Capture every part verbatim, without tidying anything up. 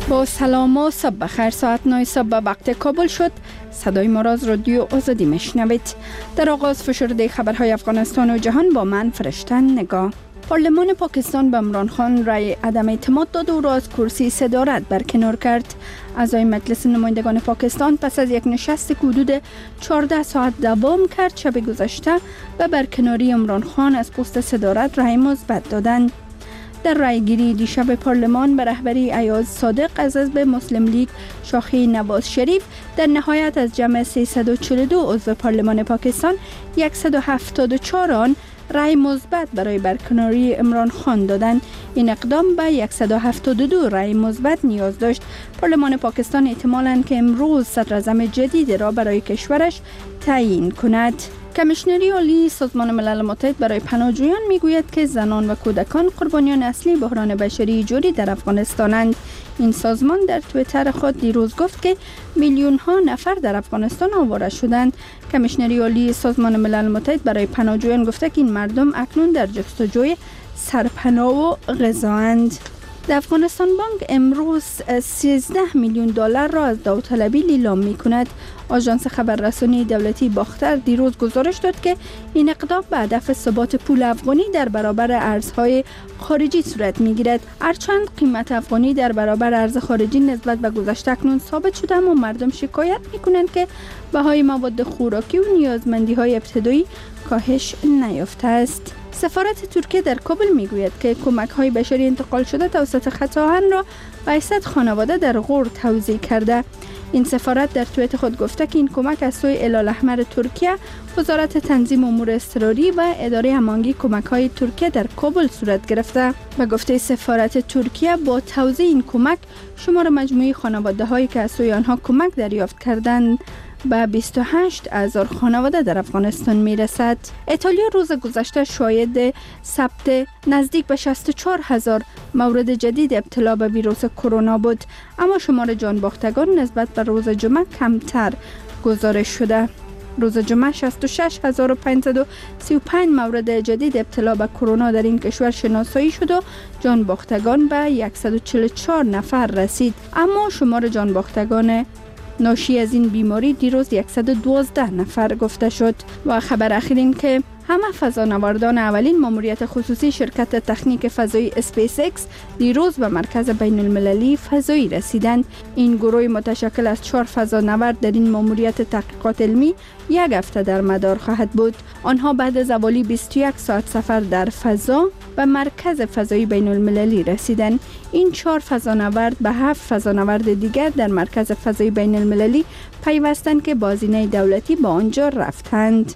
با سلام و صبح بخیر. ساعت نه صبح وقت کابل شد. صدای ما را از رادیو آزادی میشنوید. در آغاز فشرده خبرهای افغانستان و جهان با من فرشته نگاه. پارلمان پاکستان به عمران خان رای عدم اعتماد داد و او را از کرسی صدارت برکنار کرد. اعضای مجلس نمایندگان پاکستان پس از یک نشست که حدود چهارده ساعت دوام کرد شب گذشته به برکناری عمران خان از پست صدارت رای مثبت دادند. در رایگیری دیشب پارلمان به رهبری ایاز صادق از حزب مسلم لیگ شاخه نواز شریف در نهایت از جمع سیصد و چهل و دو عضو پارلمان پاکستان صد و هفتاد و چهار آن رای مثبت برای برکناری عمران خان دادند. این اقدام به صد و هفتاد و دو رای مثبت نیاز داشت. پارلمان پاکستان احتمالاً که امروز صدراعظم جدید را برای کشورش تعیین کند. کمیشنری عالی سازمان ملل متحد برای پناهجویان میگوید که زنان و کودکان قربانیان اصلی بحران بشری جوری در افغانستانند. این سازمان در توییتر خود دیروز گفت که میلیون ها نفر در افغانستان آواره شدند. کمیشنری عالی سازمان ملل متحد برای پناهجویان گفته که این مردم اکنون در جستجوی سرپناه و غذااند. در افغانستان بانک امروز سیزده میلیون دلار را از داوطلبی لیلام می کند. آژانس خبررسانی دولتی باختر دیروز گزارش داد که این اقدام به هدف ثبات پول افغانی در برابر ارزهای خارجی صورت می گیرد. هرچند قیمت افغانی در برابر ارز خارجی نسبت به گذشته اکنون ثابت شده، اما مردم شکایت می کنند که بهای مواد خوراکی و نیازمندی های ابتدایی کاهش نیافته است. سفارت ترکیه در کابل میگوید که کمک های بشری انتقال شده توسط خط آهن را به صد خانواده در غور توزیع کرده. این سفارت در توییت خود گفته که این کمک از سوی هلال احمر ترکیه، وزارت تنظیم امور اضطراری و اداره هماهنگی کمک های ترکیه در کابل صورت گرفته. به گفته سفارت ترکیه با توزیع این کمک شمار مجموعی خانواده هایی که از سوی آنها کمک دریافت کردند به بیست و هشت هزار خانواده در افغانستان می رسد. ایتالیا روز گذشته شاهد ثبت نزدیک به شصت و چهار هزار مورد جدید ابتلا به ویروس کرونا بود، اما شمار جان باختگان نسبت به روز جمعه کمتر گزارش شده. روز جمعه شصت و شش هزار و پانصد و سی و پنج مورد جدید ابتلا به کرونا در این کشور شناسایی شد و جان باختگان به صد و چهل و چهار نفر رسید، اما شمار جان باختگان ناشی از این بیماری دیروز صد و دوازده نفر گفته شد. و خبر اخیر این که همه فضانوردان اولین ماموریت خصوصی شرکت تکنیک فضایی اسپیس ایکس دیروز به مرکز بین المللی فضایی رسیدند. این گروه متشکل از چهار فضانورد در این ماموریت تحقیقات علمی یک هفته در مدار خواهد بود. آنها بعد از حوالی بیست و یک ساعت سفر در فضا به مرکز فضایی بین المللی رسیدند. این چهار فضانورد به هفت فضانورد دیگر در مرکز فضایی بین المللی پیوستند که با هزینه دولتی با آنجا رفتند.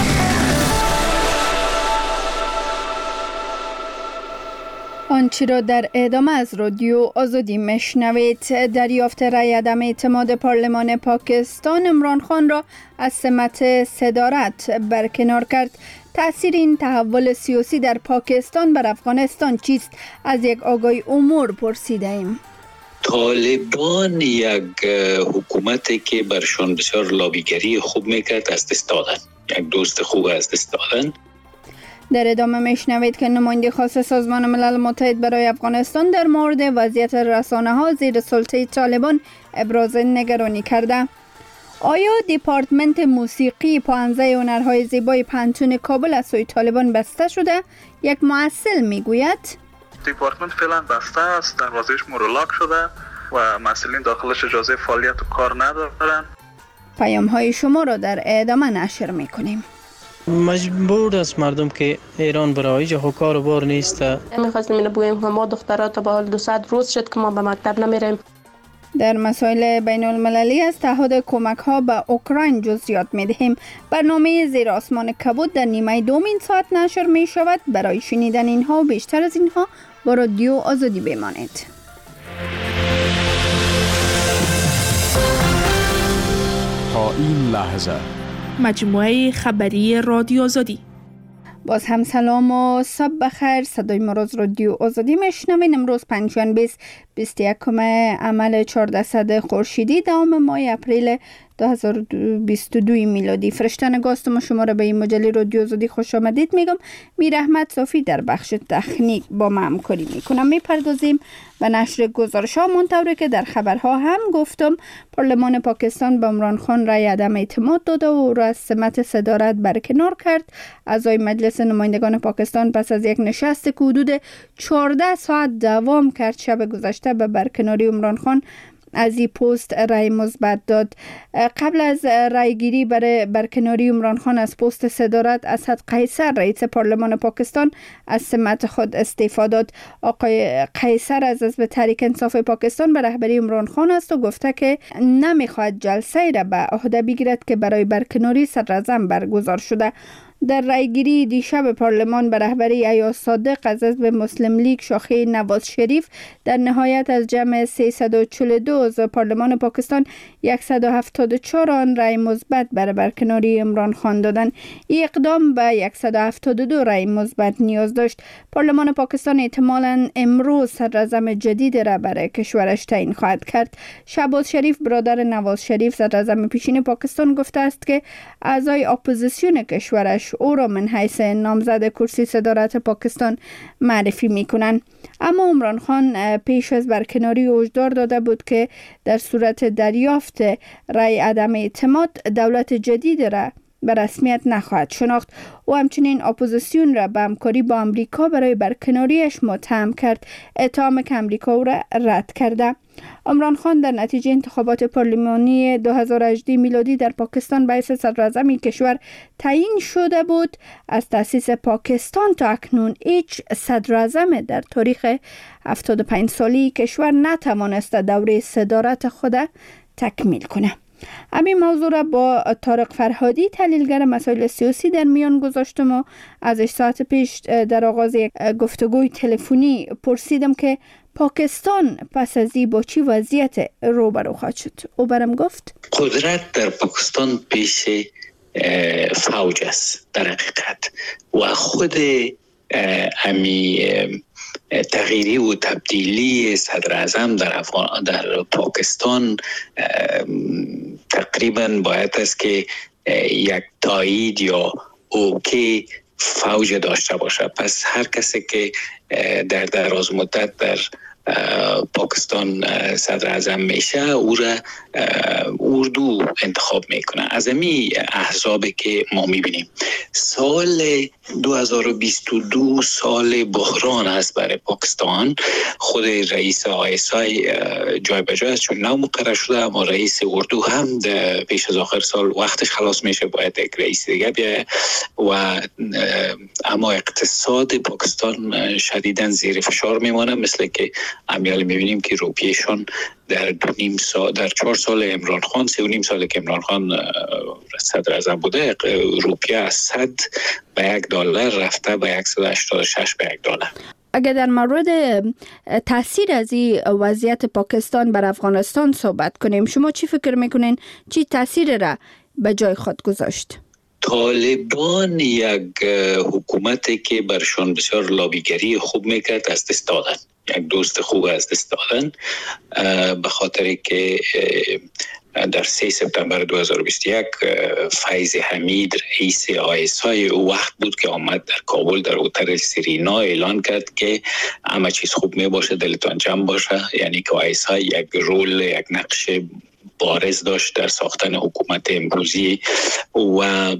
آنچه را در ادامه از رادیو آزادی میشنوید. دریافت رای عدم اعتماد پارلمان پاکستان عمران خان را از سمت صدارت برکنار کرد. تأثیر این تحول سیاسی در پاکستان بر افغانستان چیست؟ از یک آگاهی امور پرسیده ایم. طالبان یک حکومتی که برشان بسیار لابیگری خوب میکرد از دست دادن، یک دوست خوب از دست دادن. در ادامه میشنوید که نماینده خاص سازمان ملل متحد برای افغانستان در مورد وضعیت رسانه ها زیر سلطه طالبان ابراز نگرانی کرده. آیا دپارتمنت موسیقی پانزده هنرهای زیبای پنتون کابل از سوی طالبان بسته شده؟ یک محصل میگوید دپارتمنت فعلا بسته است، دروازه‌اش مغلق شده و مسئولین داخلش اجازه فعالیت و کار ندارن. پیام های شما را در ادامه نشر میکنیم. مجبور است مردم که ایران برای جه کار و بار نیست. میخواستیم اینو بگوییم که ما دخترات تا به حال دویست روز شد که ما به مکتب نمیریم. در مسائل بین المللی از تعهد کمک ها به اوکراین جزئیات میدهیم. برنامه زیر آسمان کبود در نیمه دوم این ساعت نشر می شود. برای شنیدن اینها و بیشتر از اینها با رادیو آزادی بمانید. تا این لحظه مجموعه خبری رادیو آزادی. باز هم سلام و صبح بخیر. صدای ما از رادیو آزادی میشنوین. امروز پنجشنبه بیست و یکم عمل چهاردهصد خورشیدی دوم ماه اپریل دو هزار و بیست و دو میلادی. فرشته نگاستم شما را به این مجله رادیو آزادی خوش آمدید میگم. میر احمد صافی در بخش تکنیک با ما همکاری میکنم. میپردازیم و نشر گزارش ها منطوری که در خبرها هم گفتم. پارلمان پاکستان به عمران خان رای عدم اعتماد داده و او را از سمت صدارت برکنار کرد. اعضای مجلس نمایندگان پاکستان پس از یک نشست که حدود چهارده ساعت دوام کرد شب گذشته به برکناری عمران خان از این پست رای مثبت داد. قبل از رای گیری برای برکناری عمران خان از پست صدارت، اسد قیصر رئیس پارلمان پاکستان از سمت خود استعفا داد. آقای قیصر از حزب تحریک انصاف پاکستان به رهبری عمران خان است و گفته که نمیخواهد جلسه را به عهده بگیرد که برای برکناری صدراعظم برگزار شده. در رایگیری دیشب پارلمان به رهبری ایاز صادق از حزب مسلم لیگ شاخه نواز شریف در نهایت از جمع سیصد و چهل و دو عضو پارلمان پاکستان صد و هفتاد و چهار آن رای مثبت برای برکناری عمران خان دادند. این اقدام به صد و هفتاد و دو رای مثبت نیاز داشت. پارلمان پاکستان احتمالاً امروز صدراعظم جدید را برای کشورش تعیین خواهد کرد. شهباز شریف برادر نواز شریف صدراعظم پیشین پاکستان گفته است که اعضای اپوزیسیون کشورش او را من حیث نامزد کرسی صدارت پاکستان معرفی میکنند. اما عمران خان پیش از برکناری هشدار داده بود که در صورت دریافت رای عدم اعتماد دولت جدید را به رسمیت نخواهد شناخت. او همچنین اپوزیسیون را به همکاری با امریکا برای برکناریش متهم کرد، اتهام که امریکا او را رد کرده. عمران خان در نتیجه انتخابات پارلمانی دو هزار و هجده میلادی در پاکستان به حیث صدراعظم کشور تعیین شده بود. از تأسیس پاکستان تا اکنون هیچ صدراعظم در تاریخ هفتاد و پنج سالی کشور نتوانسته دوره صدارت خود تکمیل کنه. همین موضوع را با طارق فرهادی تحلیلگر مسائل سیاسی در میان گذاشتم و ازش ساعت پیش در آغاز یک گفتگوی تلفنی پرسیدم که پاکستان پس از این با چی وضعیت روبرو خواهد شد. او برم گفت قدرت در پاکستان پیش فوج است در حقیقت و خود امی تغییری و تبدیلی صدر اعظم در, افغان در پاکستان تقریبا باید است که یک تایید یا اوکی فوج داشته باشه. پس هر کسی که در دراز مدت در پاکستان صدر اعظم میشه او را اردو انتخاب میکنه. از امی احزابی که ما میبینیم سال دو هزار و بیست و دو سال بحران است برای پاکستان. خود رئیس آی اس آی جای به جای است چون نو مقرر شده، اما رئیس اردو هم پیش از آخر سال وقتش خلاص میشه، باید یک رئیس دیگه بیایه و اما اقتصاد پاکستان شدیداً زیر فشار میمانه، مثل که امیال میبینیم که روپیهشون در دو نیم سال در چهار سال عمران خان سه و نیم سال که عمران خان صدر اعظم بوده روپیه از صد به یک دلار رفته به صد و هشتاد و شش به یک دلار. اگر در مورد تاثیر از این وضعیت پاکستان بر افغانستان صحبت کنیم، شما چی فکر میکنین چی تاثیر را به جای خود گذاشت؟ طالبان یک حکومتی که برشان بسیار لابیگری خوب میکرد از دست دادن، یک دوست خوب از دست دادن، به خاطر که در سه سپتامبر دو هزار و بیست و یک فیض حمید رئیس آی اس آی وقت بود که آمد در کابل در هتل سرینا اعلان کرد که همه چیز خوب می باشه، دلتان جمع باشه. یعنی که آی اس آی یک رول یک نقش بارز داشت در ساختن حکومت امروزی و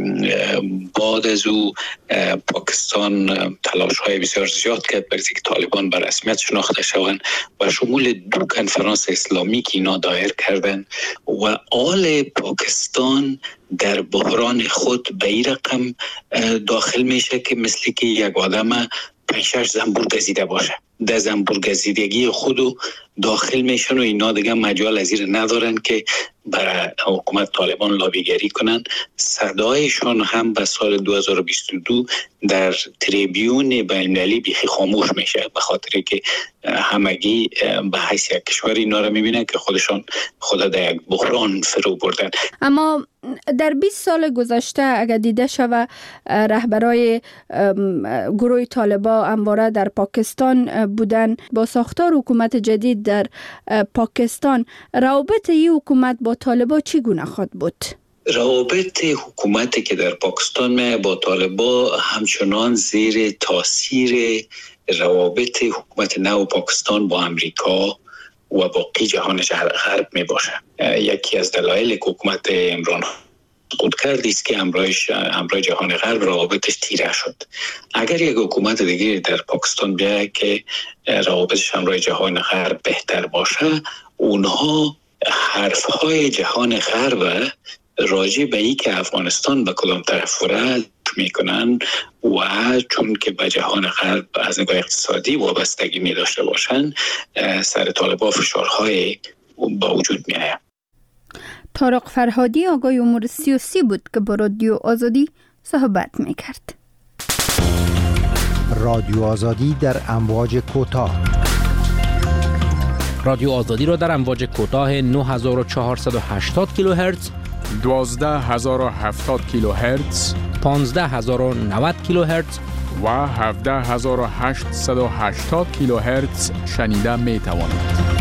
بعد از او پاکستان تلاش های بسیار زیاد کرد برای که طالبان به رسمیت شناخته شوند و شمول دو کنفرانس اسلامی که اینا دایر کردن و آل پاکستان در بحران خود به این رقم داخل میشه که مثل که یک آدم پنج شش زنبور گزیده باشه، ده زنبور گزیدگی خودو داخل میشن و اینا دیگه مجال از این ندارن که برای حکومت طالبان لابیگری کنن. صدایشان هم به سال دو هزار و بیست و دو در تریبیون بین‌المللی بیخی خاموش میشه، به خاطر که همگی به حیث یک کشور اینا رو میبینن که خودشان خود در یک بحران فرو بردن. اما در بیست سال گذشته اگر دیده شود رهبرای گروه طالبان همواره در پاکستان بودن، با ساختار حکومت جدید در پاکستان روابط این حکومت با طالبان چگونه خواهد بود؟ روابط حکومتی که در پاکستان با طالبان همچنان زیر تاثیر روابط حکومت نو پاکستان با امریکا و باقی جهان غرب می باشه. یکی از دلایل که حکومت عمران خود کرد است که امرایش امرای جهان غرب روابطش تیره شد. اگر یک حکومت دیگه در پاکستان بیاید که روابطش امرای جهان غرب بهتر باشه، اونها حرفهای جهان غرب راجع به این که افغانستان به کدام طرف وره میکنن و چون که به جهان غرب از نگاه اقتصادی وابستگی می داشته باشن، سر طالبان فشارهای با وجود می آید. طارق فرهادی آقای امور سیاسی بود که با رادیو آزادی صحبت می کرد. رادیو آزادی در امواج کوتاه. رادیو آزادی را در امواج کوتاه نه هزار و چهارصد و هشتاد کیلوهرتز، دوازده هزار و هفتاد کیلوهرتز، پانزده هزار و نود کیلوهرتز و هفده هزار و هشتصد و هشتاد کیلوهرتز شنیده می توانید.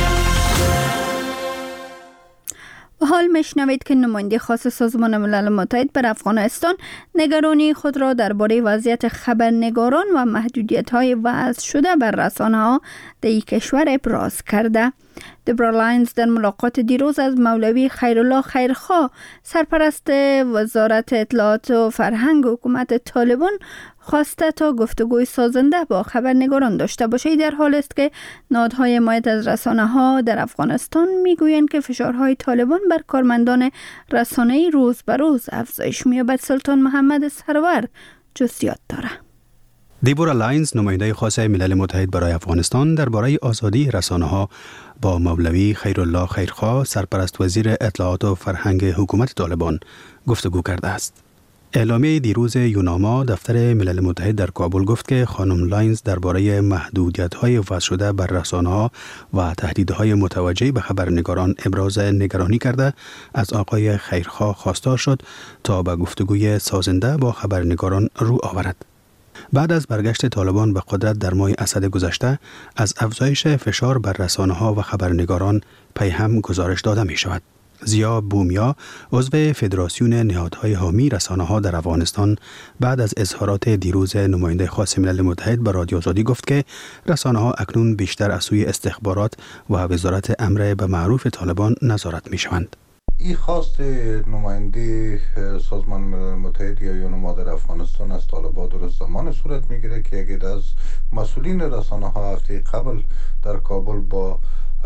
و حال میشنوید که نماینده خاص سازمان ملل متحد بر افغانستان نگرانی خود را درباره وضعیت خبرنگاران و محدودیت‌های وضع شده بر رسانه‌ها در این کشور ابراز کرده. دبرا لاینز در ملاقات دیروز از مولوی خیرالله خیرخواه، سرپرست وزارت اطلاعات و فرهنگ حکومت طالبان، خواسته تا گفتگوی سازنده با خبرنگاران داشته باشه، در حال است که نهادهای حمایت از رسانه‌ها در افغانستان میگویند که فشارهای طالبان بر کارمندان رسانه‌ای روز به روز افزایش می‌یابد. سلطان محمد سرور جزئیات داره. دیبورا لاینز، نماینده خاص ملل متحد برای افغانستان، درباره آزادی رسانه‌ها با مولوی خیرالله خیرخواه، سرپرست وزیر اطلاعات و فرهنگ حکومت طالبان، گفتگو کرده است. اعلامیه دیروز یوناما، دفتر ملل متحد در کابل، گفت که خانم لاینز درباره محدودیت‌های وضع شده بر رسانه‌ها و تهدیدهای متوجه به خبرنگاران ابراز نگرانی کرده، از آقای خیرخواه خواستار شد تا به گفتگوی سازنده با خبرنگاران رو آورد. بعد از برگشت طالبان به قدرت در ماه اسد گذشته، از افزایش فشار بر رسانه‌ها و خبرنگاران پیهم گزارش داده می شود. زیا بومیا، عضو فدراسیون نهادهای حامی رسانه‌ها در افغانستان، بعد از اظهارات دیروز نماینده خاص ملل متحد به رادیو آزادی گفت که رسانه‌ها اکنون بیشتر از سوی استخبارات و وزارت امر به معروف طالبان نظارت می‌شوند. این خواست نماینده سازمان ملل متحد یا یوناما در افغانستان از طالبان درست زمان صورت میگیره که یکی از مسئولین رسانه‌ها هفته قبل در کابل با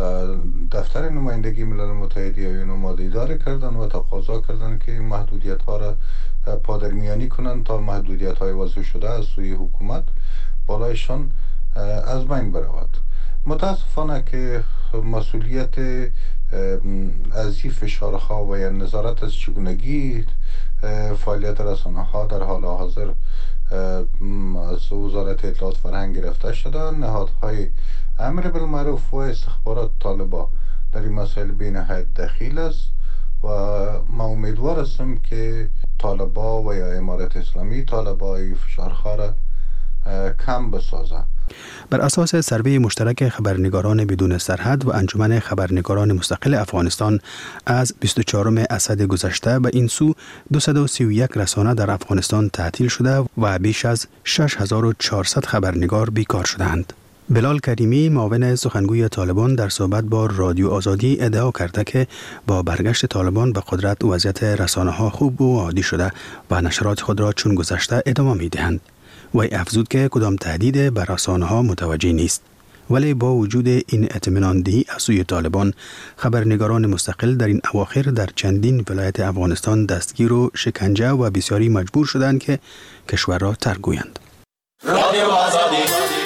دفتر نمایندگی ملل متحد یا یوناما دیدار کردن و تقاضا کردن که محدودیت ها را پادرمیانی کنند تا محدودیت های وضع شده از سوی حکومت بالایشان از بین برود. متاسفانه که مسئولیت از این فشارها و یا نظارت از چگونگی فعالیت رسانه ها در حال حاضر از وزارت اطلاعات فرهنگ گرفته شده. نهادهای امر بالمعروف و استخبارات طالبان در این مسائل بی نهایت دخیل است و ما امیدوار هستم که طالبان و یا امارت اسلامی طالبان این فشارها را کم بسازه. بر اساس سروی مشترک خبرنگاران بدون سرحد و انجمن خبرنگاران مستقل افغانستان، از بیست و چهارم اسد گذشته به این سو دویست و سی و یک رسانه در افغانستان تعطیل شده و بیش از شش هزار و چهارصد خبرنگار بیکار شدند. بلال کریمی، معاون سخنگوی طالبان، در صحبت با رادیو آزادی ادعا کرده که با برگشت طالبان به قدرت وضعیت رسانه‌ها خوب و عادی شده و نشرات خود را چون گذشته ادامه می‌دهند. و افزود که کدام تهدید بر رسانه‌ها متوجه نیست. ولی با وجود این اطمینان دهی از سوی طالبان، خبرنگاران مستقل در این اواخر در چندین ولایت افغانستان دستگیر و شکنجه و بسیاری مجبور شدند که کشور را ترک گویند. رادیو آزادی.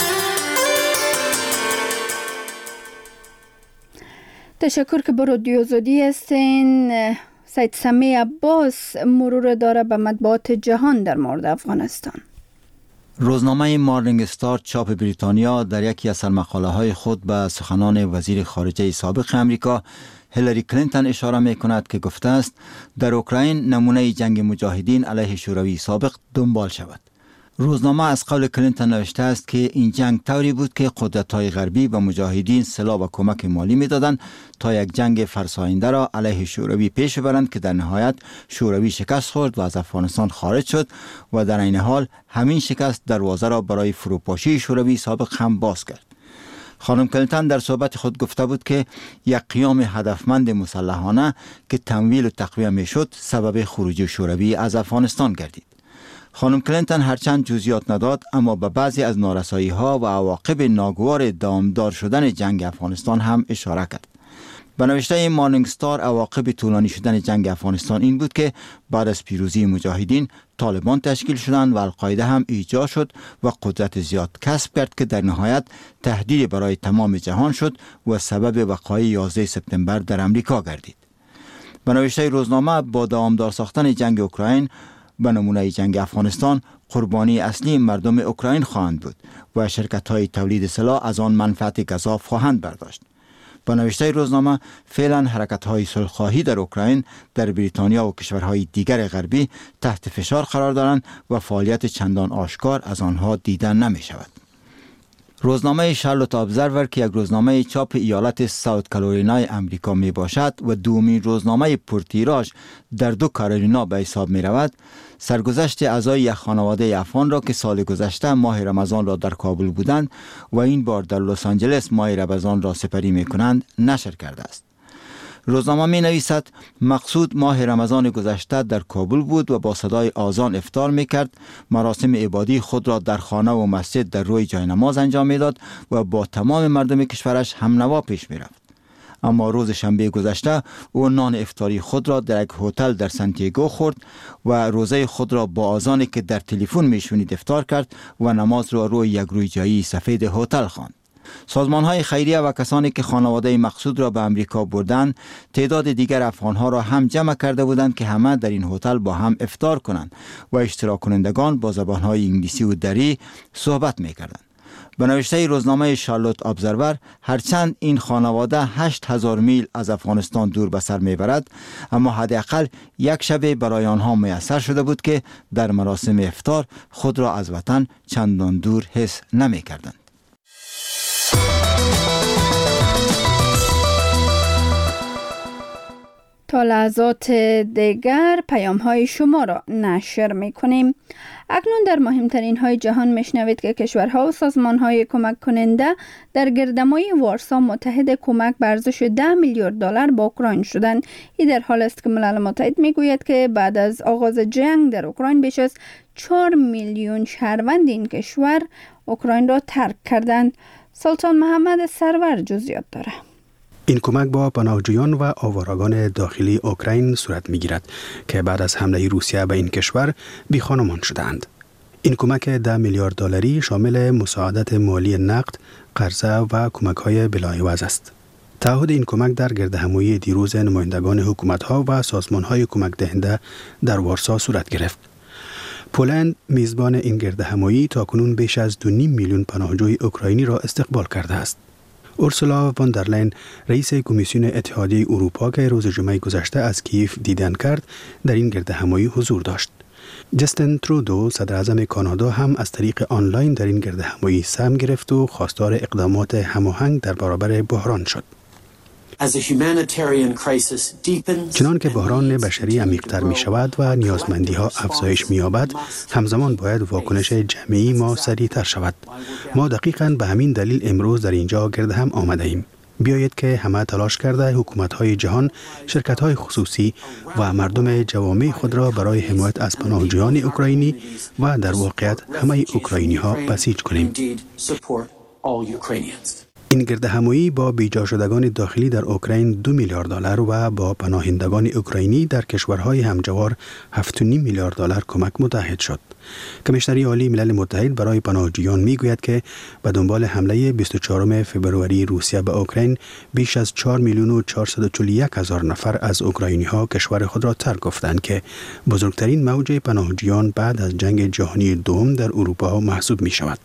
تشکر که با رادیو آزادی هستین. سید سمی عباس مرور داره به مطبوعات جهان در مورد افغانستان. روزنامه مارنینگ استار چاپ بریتانیا در یکی از سرمقاله‌های خود به سخنان وزیر خارجه سابق امریکا هیلاری کلینتون اشاره می کند که گفته است در اوکراین نمونه جنگ مجاهدین علیه شوروی سابق دنبال شود. روزنامه از قول کلینتون نوشته است که این جنگ طوری بود که قدرت‌های غربی به مجاهدین سلاح و کمک مالی می‌دادند تا یک جنگ فرساینده را علیه شوروی پیش ببرند که در نهایت شوروی شکست خورد و از افغانستان خارج شد و در این حال همین شکست دروازه را برای فروپاشی شوروی سابق هم باز کرد. خانم کلینتون در صحبت خود گفته بود که یک قیام هدفمند مسلحانه که تمویل و تقویه می‌شد سبب خروج شوروی از افغانستان گردید. خانم کلینتون هرچند جزئیات نداد اما به بعضی از نارسایی‌ها و عواقب ناگوار دامدار شدن جنگ افغانستان هم اشاره کرد. به نوشته مارنینگ استار عواقب طولانی شدن جنگ افغانستان این بود که بعد از پیروزی مجاهدین طالبان تشکیل شدند و القاعده هم ایجاد شد و قدرت زیاد کسب کرد که در نهایت تهدید برای تمام جهان شد و سبب وقایع یازده سپتامبر در امریکا گردید. به نوشته روزنامه با دامدار ساختن جنگ اوکراین به نمونه جنگ افغانستان قربانی اصلی مردم اوکراین خواهند بود و شرکت‌های تولید سلاح از آن منفعت گزاف خواهند برداشت. با نوشته روزنامه فعلا حرکت‌های صلح‌خواهی در اوکراین در بریتانیا و کشورهای دیگر غربی تحت فشار قرار دارند و فعالیت چندان آشکار از آنها دیدن نمی‌شود. روزنامه شارلوت ابزرور که یک روزنامه چاپ ایالت ساوت کارولینای امریکا می باشد و دومین روزنامه پرتیراژ در دو کارولینا به حساب می رود، سرگذشت اعضای یک خانواده افغان را که سال گذشته ماه رمضان را در کابل بودند و این بار در لس آنجلس ماه رمضان را سپری می کنند نشر کرده است. روزنامه می نویسد مقصود ماه رمضان گذشته در کابل بود و با صدای آذان افطار می کرد، مراسم عبادی خود را در خانه و مسجد در روی جای نماز انجام می داد و با تمام مردم کشورش هم نوا پیش می رفت. اما روز شنبه گذشته او نان افطاری خود را در یک هتل در سانتیاگو خورد و روزه خود را با آذانی که در تلفن می شنید افطار کرد و نماز را روی یک روی جایی سفید هتل خواند. سازمان‌های خیریه و کسانی که خانواده مقصود را به امریکا بردند تعداد دیگر افغان‌ها را هم جمع کرده بودند که همه در این هتل با هم افطار کنند و اشتراک کنندگان با زبان‌های انگلیسی و دری صحبت می‌کردند. به نوشته روزنامه شارلوت ابزرور هرچند این خانواده هشت هزار میل از افغانستان دور به سر میبرد اما حداقل یک شب برای آنها میسر شده بود که در مراسم افطار خود را از وطن چندان دور حس نمی‌کردند. تا لحظات دیگر پیام های شما را نشر می کنیم. اکنون در مهمترین های جهان میشنوید که کشورها و سازمان های کمک کننده در گردمای وارسا متحد کمک به ارزش ده میلیارد دلار با اوکراین شدند. این در حال است که ملل متحد میگوید که بعد از آغاز جنگ در اوکراین بیش از چهار میلیون شهروند این کشور اوکراین را ترک کردند. سلطان محمد سرور جزئیات داره. این کمک با پناهجویان و آوارگان داخلی اوکراین صورت می‌گیرد که بعد از حمله روسیه به این کشور بی‌خانمان شدند. این کمک ده میلیارد دلاری شامل مساعدت مالی نقد، قرضه و کمک‌های بلاعوض است. تعهد این کمک در گردهمایی دیروز نمایندگان حکومت‌ها و سازمان‌های کمک دهنده در وارسا صورت گرفت. پولند میزبان این گردهمایی تاکنون بیش از دو و نیم میلیون پناهجوی اوکراینی را استقبال کرده است. اورسولا واندرلاین رئیس کمیسیون اتحادیه اروپا که روز جمعه گذشته از کیف دیدن کرد در این گردهمایی حضور داشت. جستین ترودو صدر اعظم کانادا هم از طریق آنلاین در این گردهمایی سهم گرفت و خواستار اقدامات هماهنگ در برابر بحران شد. چنان که بحران بشری عمیق‌تر می شود و نیازمندی ها افزایش می یابد، همزمان باید واکنش جمعی ما سریع‌تر شود. ما دقیقاً به همین دلیل امروز در اینجا گرد هم آمده ایم. بیایید که همه تلاش کرده حکومت‌های جهان، شرکت‌های خصوصی و مردم جوامع خود را برای حمایت از پناهجویان اوکراینی و در واقعیت همه اوکراینی‌ها بسیج کنیم. این گردهمایی با بیجا شدگان داخلی در اوکراین دو میلیارد دلار و با پناهندگان اوکراینی در کشورهای همجوار هفت و نیم میلیارد دلار کمک متحد شد. کمیشنری عالی ملل متحد برای پناهجویان میگوید که به دنبال حمله بیست و چهارم فوریه روسیه به اوکراین بیش از چهار میلیون و چهارصد و چهل و یک هزار نفر از اوکراینی ها کشور خود را ترک گفتند که بزرگترین موج پناهجویان بعد از جنگ جهانی دوم در اروپا محسوب می شود.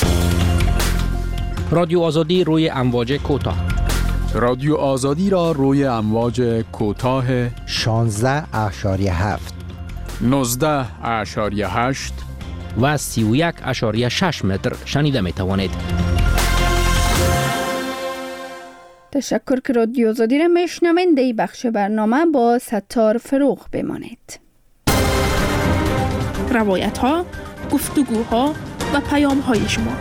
رادیو آزادی روی امواج کوتاه. رادیو آزادی را روی امواج کوتاه شانزده اشاری هفت، نوزده اشاری هشت و سی و یک اشاری شش متر شنیده می توانید. تشکر که رادیو آزادی را میشنوید. در بخش برنامه با ستار فروغ بمانید. روایت ها، گفتگوها و پیام های شما.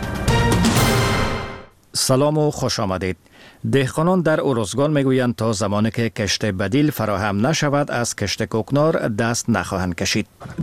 سلام و خوش آمدید. دهقانان در ارزگان میگویند تا زمانی که کشت بدیل فراهم نشود از کشت کوکنار دست نخواهند کشید.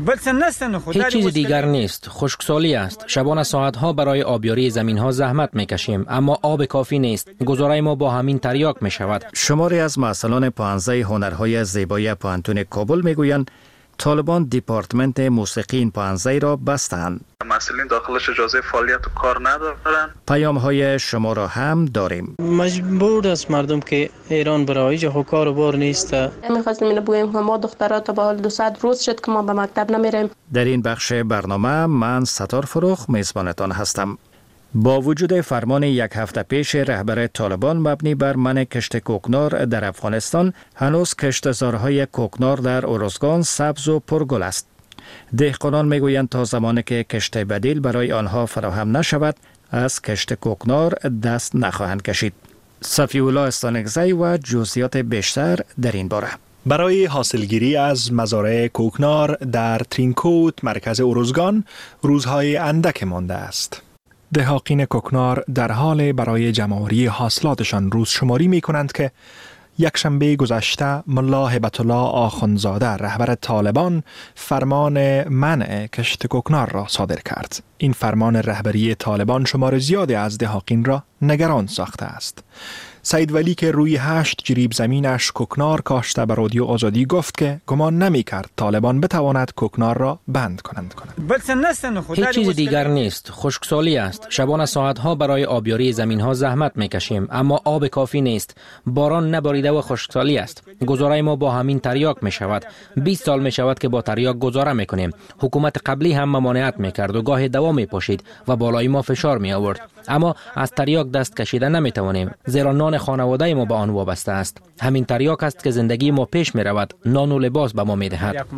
هیچ چیز دیگر نیست، خشکسالی است. شبانه ساعتها برای آبیاری زمین ها زحمت میکشیم اما آب کافی نیست. گزاره ما با همین تریاک می شود. شماری از مسئولان پانزده هنرهای زیبایی پانتون کابل میگویند طالبان دیپارتمنت موسیقی این پانزده را بستند. مسئولین داخلش اجازه فعالیت و کار ندارن. پیام های شما را هم داریم. مجبور است مردم که ایران برای جه کار و بار نیست. می‌خواستیم اینو بگوییم که ما دخترها تا به حال دویست روز شد که ما به مکتب نمیریم. در این بخش برنامه من ستار فروغ میزبانتان هستم. با وجود فرمان یک هفته پیش رهبر طالبان مبنی بر منع کشت کوکنار در افغانستان، هنوز کشتزارهای کوکنار در ارزگان سبز و پرگل است. دهقانان میگویند تا زمانی که کشت بدیل برای آنها فراهم نشود، از کشت کوکنار دست نخواهند کشید. صفی‌الله استانکزی و جزئیات بیشتر در این باره. برای حاصلگیری از مزارع کوکنار در ترینکوت مرکز ارزگان روزهای اندک مانده است. دهاقین کوکنار در حال برای جمع‌آوری حاصلاتشان روز شماری می کنند که یک شنبه گذشته ملا هبت الله آخوندزاده رهبر طالبان فرمان منع کشت کوکنار را صادر کرد. این فرمان رهبری طالبان شمار زیادی از دهاقین را نگران ساخته است. سید ولی که روی هشت جریب زمینش کوکنار کاشته به رادیو آزادی گفت که گمان نمی کرد طالبان بتواند کوکنار را بند کنند کند. هیچ چیز دیگر نیست، خشکسالی است. شبانه ساعتها برای آبیاری زمین ها زحمت میکشیم اما آب کافی نیست. باران نباریده و خشکسالی است. گزاره ما با همین تریاک می شود. بیست سال می شود که با تریاک گزاره میکنیم. حکومت قبلی هم ممانعت میکرد و گاه دوا میپاشید و بالای ما فشار می آورد. اما از تریاک دست کشیده نمیتوانیم زیرا نان خانواده ما به آن وابسته است. همین تریاک است که زندگی ما پیش می رود. نان و لباس به ما می دهد.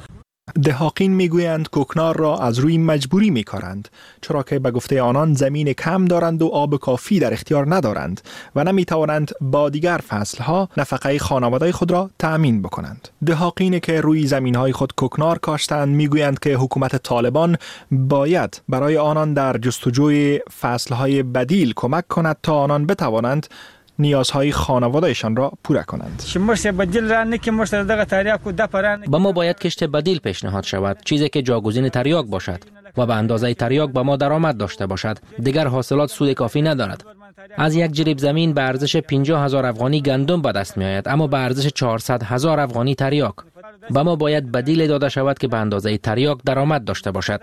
دهاقین میگویند کوکنار را از روی مجبوری میکارند چرا که به گفته آنان زمین کم دارند و آب کافی در اختیار ندارند و نمیتوانند با دیگر فصلها نفقه خانواده خود را تأمین بکنند. دهاقین که روی زمینهای خود کوکنار کاشتند میگویند که حکومت طالبان باید برای آنان در جستجوی فصلهای بدیل کمک کند تا آنان بتوانند نیازهای خانوادهشان را پوره کنند. با ما باید کشت بدیل پیشنهاد شود، چیزی که جاگزین تریاک باشد و به اندازه تریاک با ما درآمد داشته باشد. دیگر حاصلات سود کافی ندارد. از یک جریب زمین به ارزش پنجاه هزار افغانی گندم به دست می آید اما به ارزش چهارصد هزار افغانی تریاک. با ما باید بدیل داده شود که به اندازه تریاک درآمد داشته باشد.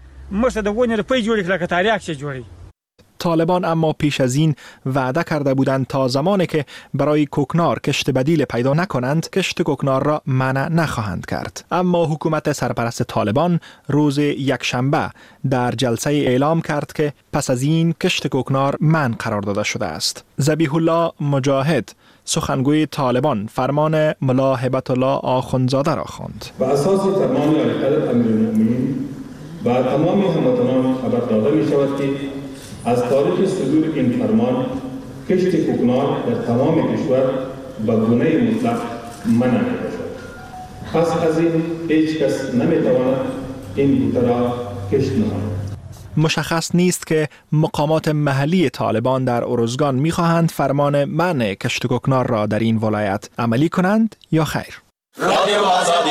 طالبان اما پیش از این وعده کرده بودند تا زمانی که برای کوکنار کشت بدیل پیدا نکنند کشت کوکنار را منع نخواهند کرد. اما حکومت سرپرست طالبان روز یکشنبه در جلسه اعلام کرد که پس از این کشت کوکنار منع قرار داده شده است. ذبیح الله مجاهد سخنگوی طالبان فرمان ملا هبت الله آخوندزاده را خواند. بر اساس فرمان آقای امیرالمؤمنین و تمام هموطنان خبر داده می شود که از تاریخ صدور این فرمان کشت کوکنار در تمام کشور به گونه مطلق منع می باشد. پس از این هیچ کس نمی تواند این بوته را کشت نماید. مشخص نیست که مقامات محلی طالبان در ارزگان می خواهند فرمان منع کشت کوکنار را در این ولایت عملی کنند یا خیر. رادیو آزادی.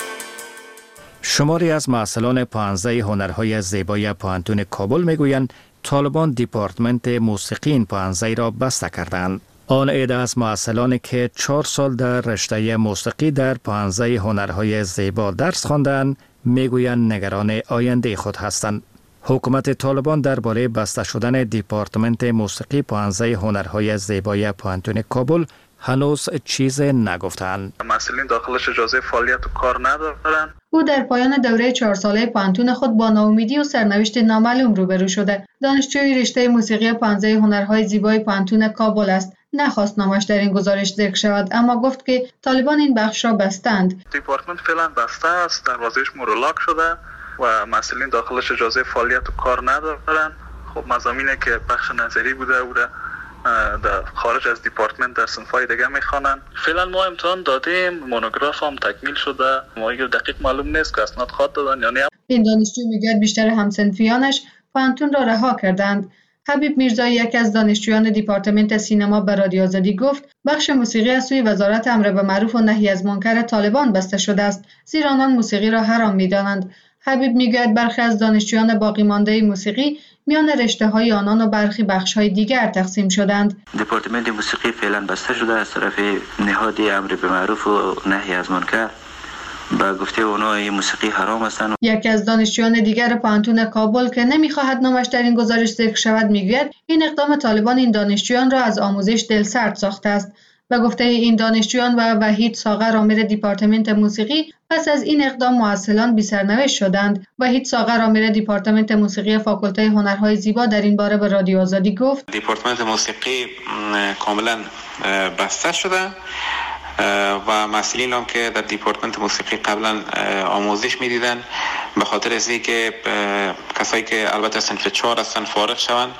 شماری از مسئولان پانزده هنرهای زیبایی پانتون کابل میگویند طالبان دیپارتمنت موسیقی این پانزه را بسته کردند. آن عده از معسلانی که چهار سال در رشته موسیقی در پانزده هنرهای زیبا درس خواندند میگویند نگران آینده خود هستند. حکومت طالبان درباره بسته شدن دیپارتمنت موسیقی پانزده هنرهای زیبای پانتون کابل هنوز چیز نگفتند. مسئولین داخلش اجازه فعالیت و کار ندارند. او در پایان دوره چهار ساله پانتون خود با ناامیدی و سرنوشت نامعلوم روبرو شده. دانشجوی رشته موسیقی پانزده هنرهای زیبای پانتون کابل است. نخواست نامش در این گزارش ذکر شود، اما گفت که طالبان این بخش را بستند. دیپارتمنت فعلا بسته است، دروازه‌اش مورلاک شده و مسئولین داخلش اجازه فعالیت و کار ندارند. خب مضامینی که بخش نظری بوده او را در خارج از دیپارتمنت در صنف‌های دیگه میخوانند. فعلا ما امتحان دادیم، مونوگراف هم تکمیل شده، ما دقیق معلوم نیست که اسناد خواهد دادن یا نه. این دانشجو میگوید بیشتر همسنفیانش پانتون را رها کردند. حبیب میرزایی یکی از دانشجویان دیپارتمنت سینما به رادیو آزادی گفت بخش موسیقی از سوی وزارت امر به معروف و نهی از منکر طالبان بسته شده است، زیرا آنان موسیقی را حرام می‌دانند. حبیب میگوید برخی از دانشجویان باقی مانده موسیقی میان رشته‌های آنان و برخی بخش‌های دیگر تقسیم شدند. دیپارتمنت موسیقی فعلا بسته شده از طرف نهاد امر به معروف و نهی از منکر. با گفته اونا این موسیقی حرام هستند. یکی از دانشجویان دیگر پانتون کابل که نمیخواهد نامش در این گزارش ذکر شود میگوید این اقدام طالبان این دانشجویان را از آموزش دلسرد ساخته است. به گفته این دانشجویان و وحید ساغر آمر دیپارتمنت موسیقی پس از این اقدام معسلان بی سرنوشت شدند. وحید ساغر آمر دیپارتمنت موسیقی فاکولته هنرهای زیبا در این باره به رادیو آزادی گفت دیپارتمنت موسیقی کاملا بسته شده و مسئولین هم که در دیپارتمنت موسیقی قبلا آموزش میدیدن به خاطر از اینکه کسایی که البته صنف چهار هستن فارغ شوند،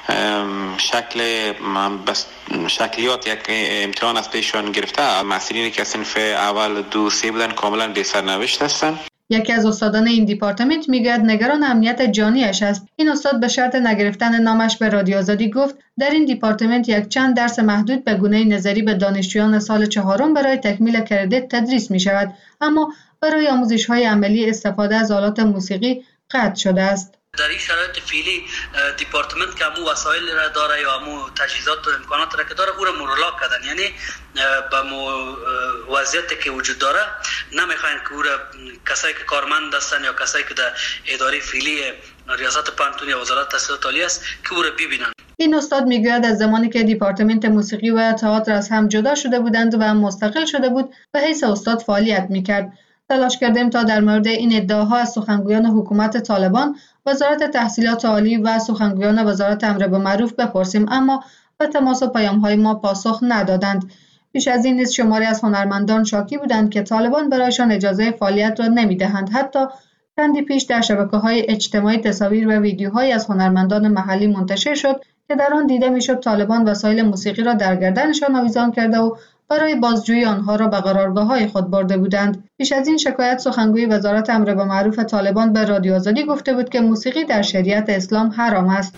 شکل شکلیات یک امتحان از پیشان گرفته، مسئولینی که صنف اول دو سه بودن کاملا بی سرنوشت هستن. یکی از استادان این دیپارتمنت میگوید نگران امنیت جانیش است. این استاد به شرط نگرفتن نامش به رادیو آزادی گفت در این دیپارتمنت یک چند درس محدود به گونه نظری به دانشجویان سال چهارم برای تکمیل کردیت تدریس می شود، اما برای آموزش‌های عملی استفاده از آلات موسیقی قطع شده است. در این شرایط فعلی دیپارتمنت که امو وسایل را داره یا امو تجهیزات و امکانات را که داره او را مورلاک کردن، یعنی به مو وضعیتی که وجود داره نمیخواین که او را کسایی که کارمند هستن یا کسایی که در اداره فعلی ریاست پانتون یا وزارت تحصیلات عالی است که او را ببینن. این استاد میگوید از زمانی که دیپارتمنت موسیقی و تئاتر از هم جدا شده بودند و مستقل شده بود به حیث استاد فعالیت میکرد. تلاش کردیم تا در مورد این ادعاها از سخنگویان حکومت طالبان، وزارت تحصیلات عالی و سخنگویان وزارت امر به معروف بپرسیم، اما به تماس و پیام‌های ما پاسخ ندادند. پیش از این نیز شماری از هنرمندان شاکی بودند که طالبان برایشان اجازه فعالیت را نمی‌دهند. حتی چندی پیش در شبکه‌های اجتماعی تصاویر و ویدیوهایی از هنرمندان محلی منتشر شد که در آن دیده می‌شد طالبان وسایل موسیقی را در گردنشان آویزان کرده و برای بازجویی آنها را به قرارگاه‌های خود برده بودند. پیش از این شکایت سخنگوی وزارت امر به معروف طالبان به رادیو آزادی گفته بود که موسیقی در شریعت اسلام حرام است.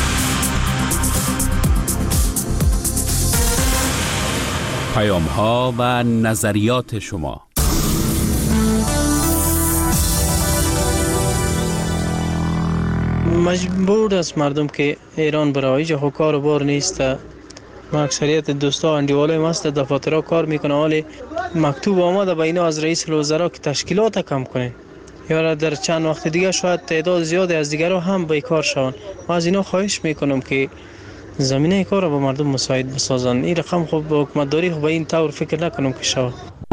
پیام‌ها و نظریات شما. مجبور است مردم که ایران برای جا کار و بار نیست. ما اکثریت دوستا اندیوالای ما است دفاترها کار میکنه، ولی مکتوب آمده به اینا از رئیس الوزراء که تشکیلات کم کنه یا در چند وقت دیگه شاید تعداد زیادی از دیگرها هم بیکار شوند. ما از اینا خواهش میکنم که زمینه کار را به مردم مساعد بسازن. این رقم خب به حکومتداری خب به این طور فکر نکنم که شود.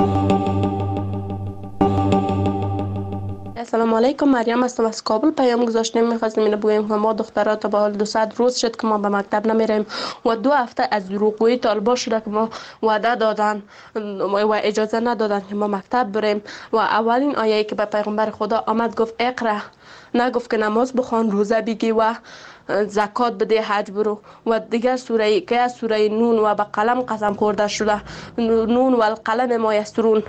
السلام علیکم، مریم هستم از کابل. پیام گذاشتیم می‌خواستیم اینو بگویم که ما دخترها تا به حال دو صد روز شد که ما به مکتب نمیریم و دو هفته از دروغگویی طالبان شده که ما وعده دادن و اجازه ندادن که ما مکتب بریم و اولین آیه‌ای که به پیغمبر خدا آمد گفت اقرا، نگفت که نماز بخوان، روزه بگی و زکات بده، حج برو. و دیگر سوره که از سوره نون و به قلم قسم خورده شده، نون و القلم ما یسرون.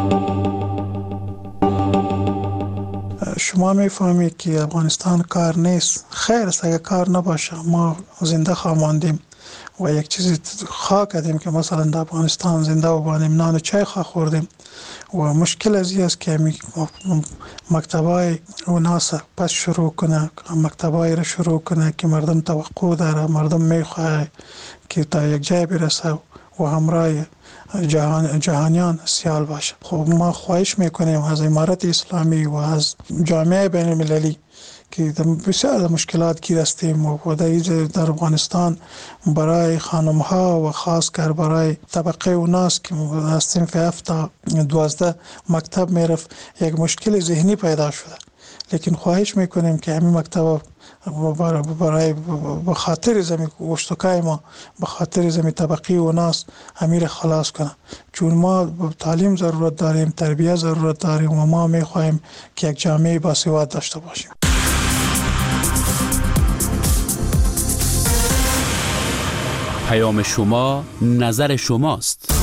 شما میفهمید که افغانستان کار نیست. خیر است اگه کار نباشه، ما زنده خواهیم ماندیم، و یک چیزی خواه کردیم که مثلا در افغانستان زنده و بانیم نان و چای خواه خوردیم و مشکل از این است که مکتبای و ناس پس شروع کنه، مکتبای را شروع کنه که مردم توقع داره، مردم میخواه که تا یک جای برسه و همراه جهان جهانیان سیال باشه. خب ما خواهش میکنیم از امارت اسلامی و از جامعه بین المللی که بسیار مشکلات گیر هستیم و در افغانستان برای خانم ها و خاص کر برای طبقه و ناس که از صنف هفت تا دوازده مکتب میرفت یک مشکل ذهنی پیدا شده. لیکن خواهش میکنیم که همین مکتب برای به خاطر زمین اشتکای ما به خاطر زمین طبقی و ناس همین خلاص کنه، چون ما تعلیم ضرورت داریم، تربیت ضرورت داریم و ما میخواهیم که یک جامعه باسواد داشته باشیم. پیام شما، نظر شماست.